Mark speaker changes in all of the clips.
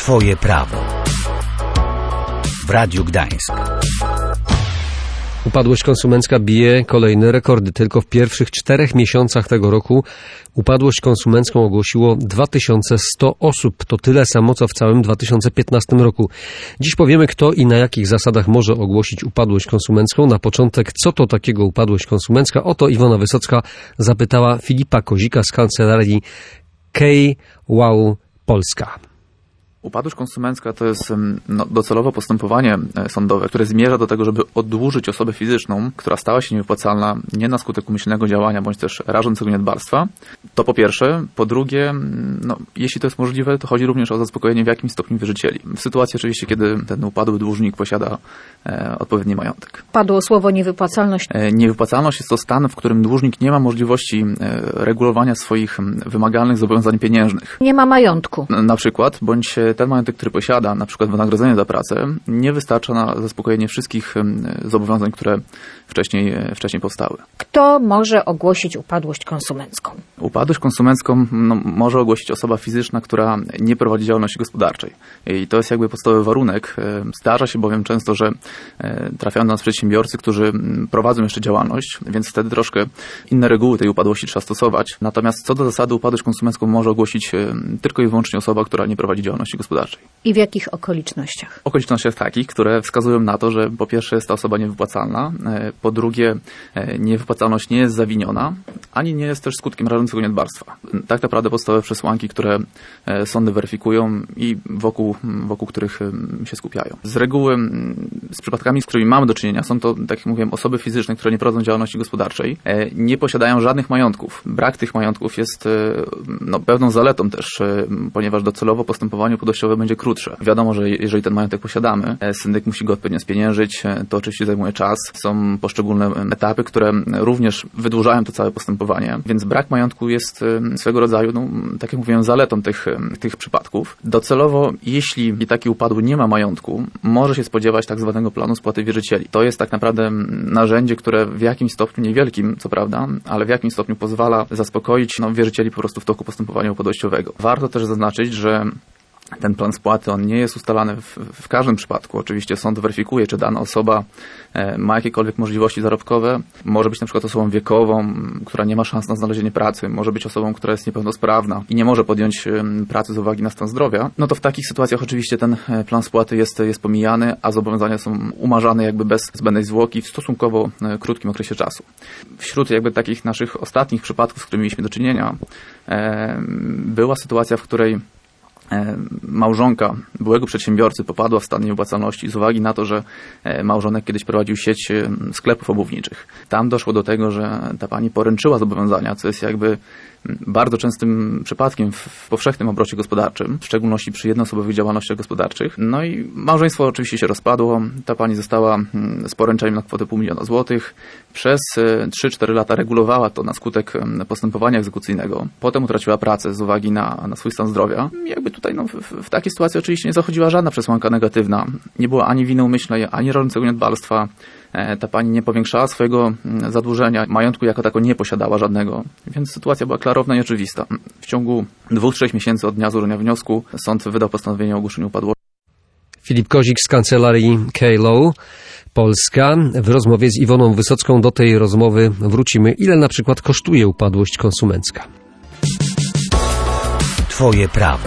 Speaker 1: Twoje prawo. W Radiu Gdańsk.
Speaker 2: Upadłość konsumencka bije kolejne rekordy. Tylko w pierwszych 4 miesiącach tego roku upadłość konsumencką ogłosiło 2100 osób. To tyle samo, co w całym 2015 roku. Dziś powiemy, kto i na jakich zasadach może ogłosić upadłość konsumencką. Na początek, co to takiego upadłość konsumencka? Oto Iwona Wysocka zapytała Filipa Kozika z kancelarii K-Wow Polska.
Speaker 3: Upadłość konsumencka to jest docelowe postępowanie sądowe, które zmierza do tego, żeby oddłużyć osobę fizyczną, która stała się niewypłacalna nie na skutek umyślnego działania bądź też rażącego niedbalstwa. To po pierwsze. Po drugie, jeśli to jest możliwe, to chodzi również o zaspokojenie w jakimś stopniu wierzycieli. W sytuacji oczywiście, kiedy ten upadły dłużnik posiada odpowiedni majątek.
Speaker 4: Padło słowo niewypłacalność.
Speaker 3: Niewypłacalność jest to stan, w którym dłużnik nie ma możliwości regulowania swoich wymagalnych zobowiązań pieniężnych.
Speaker 4: Nie ma majątku.
Speaker 3: Na przykład, bądź ten majątek, który posiada, na przykład wynagrodzenie za pracę, nie wystarcza na zaspokojenie wszystkich zobowiązań, które wcześniej powstały.
Speaker 4: Kto może ogłosić upadłość konsumencką?
Speaker 3: Upadłość konsumencką może ogłosić osoba fizyczna, która nie prowadzi działalności gospodarczej. I to jest jakby podstawowy warunek. Zdarza się bowiem często, że trafiają do nas przedsiębiorcy, którzy prowadzą jeszcze działalność, więc wtedy troszkę inne reguły tej upadłości trzeba stosować. Natomiast co do zasady upadłość konsumencką może ogłosić tylko i wyłącznie osoba, która nie prowadzi działalności gospodarczej.
Speaker 4: I w jakich okolicznościach?
Speaker 3: Okolicznościach takich, które wskazują na to, że po pierwsze jest ta osoba niewypłacalna, po drugie niewypłacalność nie jest zawiniona, ani nie jest też skutkiem rażącego niedbalstwa. Tak naprawdę podstawowe przesłanki, które sądy weryfikują i wokół których się skupiają. Z reguły z przypadkami, z którymi mamy do czynienia, są to, tak jak mówiłem, osoby fizyczne, które nie prowadzą działalności gospodarczej, nie posiadają żadnych majątków. Brak tych majątków jest pewną zaletą też, ponieważ docelowo postępowanie upadłościowe będzie krótsze. Wiadomo, że jeżeli ten majątek posiadamy, syndyk musi go odpowiednio spieniężyć, to oczywiście zajmuje czas. Są poszczególne etapy, które również wydłużają to całe postępowanie, więc brak majątku jest swego rodzaju, tak jak mówiłem, zaletą tych przypadków. Docelowo, jeśli taki upadły nie ma majątku, może się spodziewać tak zwanego planu spłaty wierzycieli. To jest tak naprawdę narzędzie, które w jakimś stopniu, niewielkim co prawda, ale w jakimś stopniu pozwala zaspokoić wierzycieli po prostu w toku postępowania upadłościowego. Warto też zaznaczyć, że ten plan spłaty, on nie jest ustalany w każdym przypadku. Oczywiście sąd weryfikuje, czy dana osoba ma jakiekolwiek możliwości zarobkowe. Może być na przykład osobą wiekową, która nie ma szans na znalezienie pracy. Może być osobą, która jest niepełnosprawna i nie może podjąć pracy z uwagi na stan zdrowia. No to w takich sytuacjach oczywiście ten plan spłaty jest pomijany, a zobowiązania są umarzane jakby bez zbędnej zwłoki w stosunkowo krótkim okresie czasu. Wśród jakby takich naszych ostatnich przypadków, z którymi mieliśmy do czynienia, była sytuacja, w której małżonka byłego przedsiębiorcy popadła w stan niewypłacalności z uwagi na to, że małżonek kiedyś prowadził sieć sklepów obuwniczych. Tam doszło do tego, że ta pani poręczyła zobowiązania, co jest jakby bardzo częstym przypadkiem w powszechnym obrocie gospodarczym, w szczególności przy jednoosobowych działalnościach gospodarczych. No i małżeństwo oczywiście się rozpadło. Ta pani została z poręczeniem na kwotę 500 000 złotych. Przez 3-4 lata regulowała to na skutek postępowania egzekucyjnego. Potem utraciła pracę z uwagi na swój stan zdrowia. Jakby tutaj w takiej sytuacji oczywiście nie zachodziła żadna przesłanka negatywna. Nie było ani winy umyślnej, ani rażącego niedbalstwa. Ta pani nie powiększała swojego zadłużenia, majątku jako tako nie posiadała żadnego, więc sytuacja była klarowna i oczywista. W ciągu 2-3 miesięcy od dnia złożenia wniosku sąd wydał postanowienie o ogłoszeniu upadłości.
Speaker 2: Filip Kozik z kancelarii K-Law Polska. W rozmowie z Iwoną Wysocką do tej rozmowy wrócimy. Ile na przykład kosztuje upadłość konsumencka?
Speaker 1: Twoje prawo.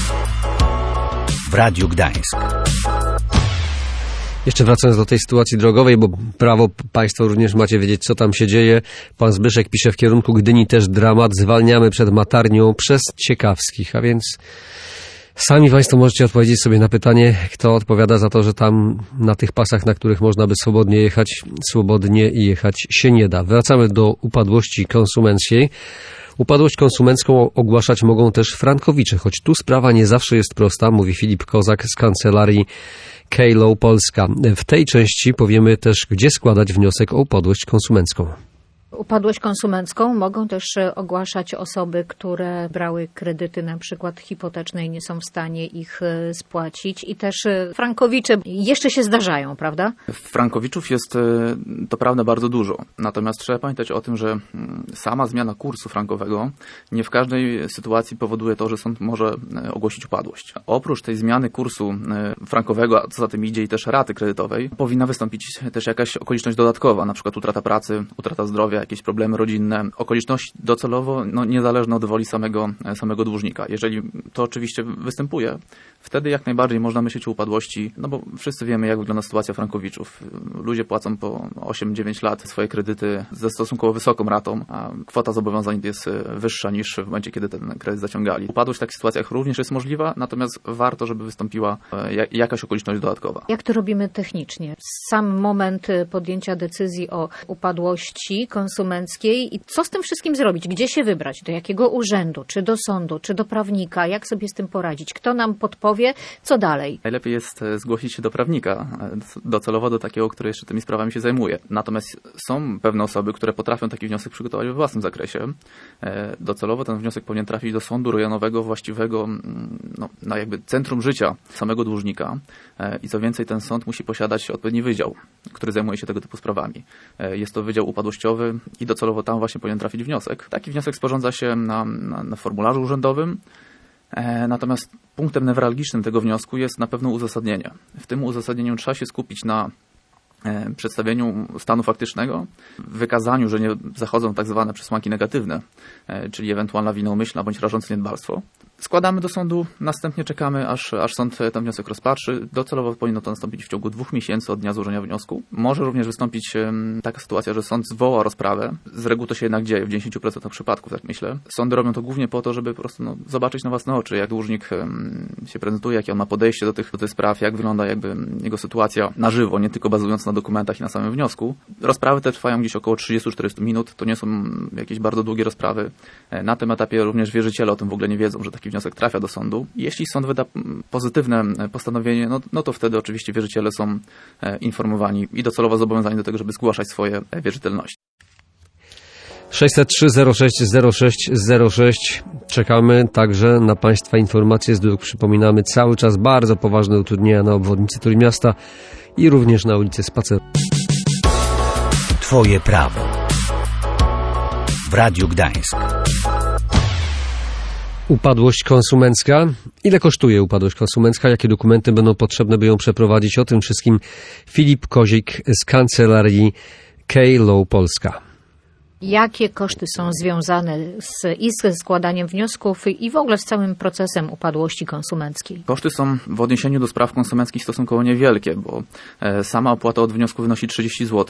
Speaker 1: W Radiu Gdańsk.
Speaker 2: Jeszcze wracając do tej sytuacji drogowej, bo prawo Państwo również macie wiedzieć, co tam się dzieje. Pan Zbyszek pisze: w kierunku Gdyni też dramat. Zwalniamy przed Matarnią przez Ciekawskich. A więc sami Państwo możecie odpowiedzieć sobie na pytanie, kto odpowiada za to, że tam na tych pasach, na których można by swobodnie jechać się nie da. Wracamy do upadłości konsumenckiej. Upadłość konsumencką ogłaszać mogą też frankowicze, choć tu sprawa nie zawsze jest prosta, mówi Filip Kozak z kancelarii K-Law Polska. W tej części powiemy też, gdzie składać wniosek o upadłość konsumencką.
Speaker 4: Upadłość konsumencką mogą też ogłaszać osoby, które brały kredyty na przykład hipoteczne i nie są w stanie ich spłacić. I też frankowicze jeszcze się zdarzają, prawda?
Speaker 3: Frankowiczów jest to prawda bardzo dużo. Natomiast trzeba pamiętać o tym, że sama zmiana kursu frankowego nie w każdej sytuacji powoduje to, że sąd może ogłosić upadłość. Oprócz tej zmiany kursu frankowego, a co za tym idzie i też raty kredytowej, powinna wystąpić też jakaś okoliczność dodatkowa, na przykład utrata pracy, utrata zdrowia, jakieś problemy rodzinne, okoliczność docelowo niezależne od woli samego dłużnika. Jeżeli to oczywiście występuje, wtedy jak najbardziej można myśleć o upadłości, no bo wszyscy wiemy, jak wygląda sytuacja frankowiczów. Ludzie płacą po 8-9 lat swoje kredyty ze stosunkowo wysoką ratą, a kwota zobowiązań jest wyższa niż w momencie, kiedy ten kredyt zaciągali. Upadłość w takich sytuacjach również jest możliwa, natomiast warto, żeby wystąpiła jakaś okoliczność dodatkowa.
Speaker 4: Jak to robimy technicznie? Sam moment podjęcia decyzji o upadłości konsumenckiej i co z tym wszystkim zrobić? Gdzie się wybrać? Do jakiego urzędu? Czy do sądu? Czy do prawnika? Jak sobie z tym poradzić? Kto nam podpowie? Co dalej?
Speaker 3: Najlepiej jest zgłosić się do prawnika, docelowo do takiego, który jeszcze tymi sprawami się zajmuje. Natomiast są pewne osoby, które potrafią taki wniosek przygotować we własnym zakresie. Docelowo ten wniosek powinien trafić do sądu rejonowego właściwego na jakby centrum życia samego dłużnika. I co więcej, ten sąd musi posiadać odpowiedni wydział, który zajmuje się tego typu sprawami. Jest to wydział upadłościowy i docelowo tam właśnie powinien trafić wniosek. Taki wniosek sporządza się na formularzu urzędowym. Natomiast punktem newralgicznym tego wniosku jest na pewno uzasadnienie. W tym uzasadnieniu trzeba się skupić na przedstawieniu stanu faktycznego, wykazaniu, że nie zachodzą tak zwane przesłanki negatywne, czyli ewentualna wina umyślna bądź rażące niedbalstwo. Składamy do sądu, następnie czekamy, aż sąd ten wniosek rozpatrzy. Docelowo powinno to nastąpić w ciągu 2 miesięcy od dnia złożenia wniosku. Może również wystąpić taka sytuacja, że sąd zwoła rozprawę. Z reguły to się jednak dzieje w 10% przypadków, tak myślę. Sądy robią to głównie po to, żeby po prostu zobaczyć na własne oczy, jak dłużnik się prezentuje, jakie on ma podejście do tych spraw, jak wygląda jakby jego sytuacja na żywo, nie tylko bazując na dokumentach i na samym wniosku. Rozprawy te trwają gdzieś około 30-40 minut. To nie są jakieś bardzo długie rozprawy. Na tym etapie również wierzyciele o tym w ogóle nie wiedzą, że taki wniosek trafia do sądu. Jeśli sąd wyda pozytywne postanowienie, no to wtedy oczywiście wierzyciele są informowani i docelowo zobowiązani do tego, żeby zgłaszać swoje wierzytelności.
Speaker 2: 603 06 06 06. Czekamy także na Państwa informacje z dróg. Przypominamy, cały czas bardzo poważne utrudnienia na obwodnicy Trójmiasta i również na ulicy Spaceru.
Speaker 1: Twoje prawo w Radiu Gdańsk.
Speaker 2: Upadłość konsumencka. Ile kosztuje upadłość konsumencka? Jakie dokumenty będą potrzebne, by ją przeprowadzić? O tym wszystkim Filip Kozik z kancelarii K-Law Polska.
Speaker 4: Jakie koszty są związane i ze składaniem wniosków i w ogóle z całym procesem upadłości konsumenckiej?
Speaker 3: Koszty są w odniesieniu do spraw konsumenckich stosunkowo niewielkie, bo sama opłata od wniosku wynosi 30 zł.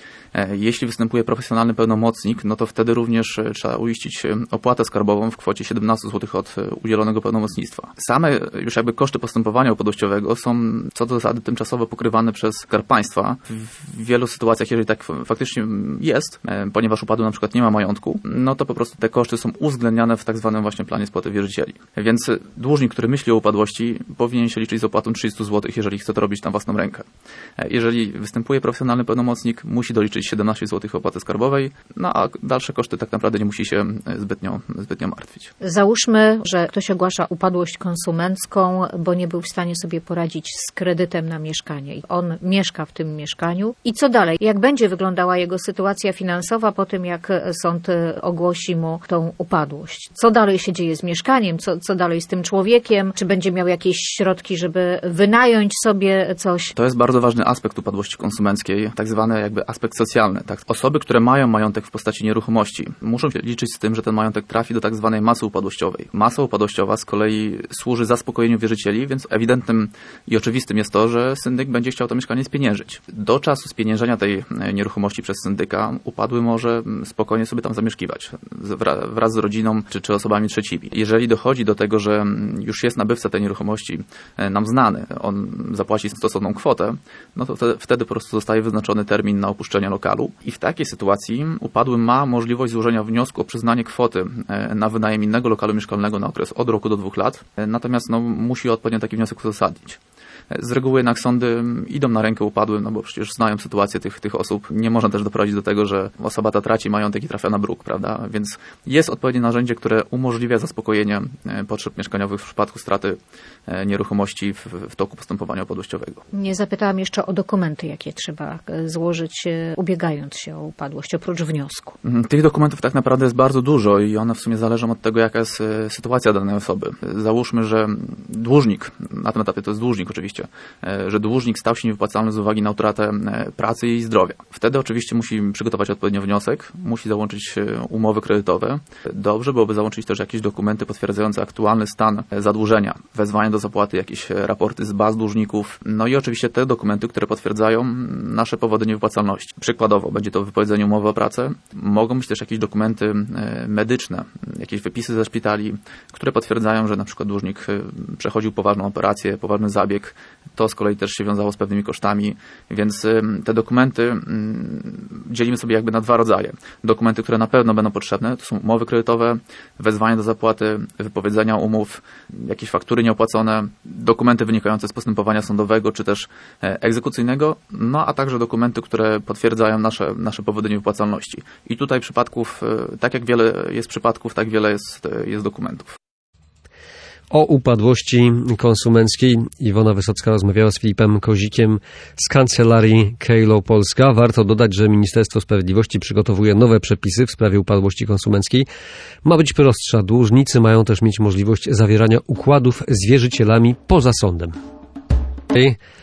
Speaker 3: Jeśli występuje profesjonalny pełnomocnik, no to wtedy również trzeba uiścić opłatę skarbową w kwocie 17 zł od udzielonego pełnomocnictwa. Same już jakby koszty postępowania upadłościowego są co do zasady tymczasowo pokrywane przez Skarb Państwa. W wielu sytuacjach, jeżeli tak faktycznie jest, ponieważ upadły na przykład nie ma majątku, no to po prostu te koszty są uwzględniane w tak zwanym właśnie planie spłaty wierzycieli. Więc dłużnik, który myśli o upadłości, powinien się liczyć z opłatą 30 zł, jeżeli chce to robić na własną rękę. Jeżeli występuje profesjonalny pełnomocnik, musi doliczyć 17 zł opłaty skarbowej, no a dalsze koszty tak naprawdę nie musi się zbytnio martwić.
Speaker 4: Załóżmy, że ktoś ogłasza upadłość konsumencką, bo nie był w stanie sobie poradzić z kredytem na mieszkanie. On mieszka w tym mieszkaniu. I co dalej? Jak będzie wyglądała jego sytuacja finansowa po tym, jak sąd ogłosi mu tą upadłość? Co dalej się dzieje z mieszkaniem? Co dalej z tym człowiekiem? Czy będzie miał jakieś środki, żeby wynająć sobie coś?
Speaker 3: To jest bardzo ważny aspekt upadłości konsumenckiej, tak zwany jakby aspekt socjalny. Tak? Osoby, które mają majątek w postaci nieruchomości, muszą się liczyć z tym, że ten majątek trafi do tak zwanej masy upadłościowej. Masa upadłościowa z kolei służy zaspokojeniu wierzycieli, więc ewidentnym i oczywistym jest to, że syndyk będzie chciał to mieszkanie spieniężyć. Do czasu spieniężenia tej nieruchomości przez syndyka upadły może spokojnie sobie tam zamieszkiwać wraz z rodziną czy osobami trzecimi. Jeżeli dochodzi do tego, że już jest nabywca tej nieruchomości nam znany, on zapłaci stosowną kwotę, no to wtedy po prostu zostaje wyznaczony termin na opuszczenie lokalu. I w takiej sytuacji upadły ma możliwość złożenia wniosku o przyznanie kwoty na wynajem innego lokalu mieszkalnego na okres od roku do 2 lat. Natomiast musi odpowiednio taki wniosek uzasadnić. Z reguły jednak sądy idą na rękę upadłym, no bo przecież znają sytuację tych osób. Nie można też doprowadzić do tego, że osoba ta traci majątek i trafia na bruk, prawda? Więc jest odpowiednie narzędzie, które umożliwia zaspokojenie potrzeb mieszkaniowych w przypadku straty nieruchomości w toku postępowania upadłościowego.
Speaker 4: Nie zapytałam jeszcze o dokumenty, jakie trzeba złożyć, ubiegając się o upadłość, oprócz wniosku.
Speaker 3: Tych dokumentów tak naprawdę jest bardzo dużo i one w sumie zależą od tego, jaka jest sytuacja danej osoby. Załóżmy, że dłużnik, na tym etapie to jest dłużnik oczywiście, że dłużnik stał się niewypłacalny z uwagi na utratę pracy i zdrowia. Wtedy oczywiście musi przygotować odpowiednio wniosek, musi załączyć umowy kredytowe. Dobrze byłoby załączyć też jakieś dokumenty potwierdzające aktualny stan zadłużenia, wezwanie do zapłaty, jakieś raporty z baz dłużników, no i oczywiście te dokumenty, które potwierdzają nasze powody niewypłacalności. Przykładowo będzie to wypowiedzenie umowy o pracę, mogą być też jakieś dokumenty medyczne, jakieś wypisy ze szpitali, które potwierdzają, że na przykład dłużnik przechodził poważną operację, poważny zabieg. To z kolei też się wiązało z pewnymi kosztami, więc te dokumenty dzielimy sobie jakby na dwa rodzaje. Dokumenty, które na pewno będą potrzebne, to są umowy kredytowe, wezwania do zapłaty, wypowiedzenia umów, jakieś faktury nieopłacone, dokumenty wynikające z postępowania sądowego czy też egzekucyjnego, no a także dokumenty, które potwierdzają nasze powody niewypłacalności. I tutaj przypadków, tak jak wiele jest przypadków, tak wiele jest dokumentów.
Speaker 2: O upadłości konsumenckiej Iwona Wysocka rozmawiała z Filipem Kozikiem z kancelarii Kejlo Polska. Warto dodać, że Ministerstwo Sprawiedliwości przygotowuje nowe przepisy w sprawie upadłości konsumenckiej. Ma być prostsza. Dłużnicy mają też mieć możliwość zawierania układów z wierzycielami poza sądem.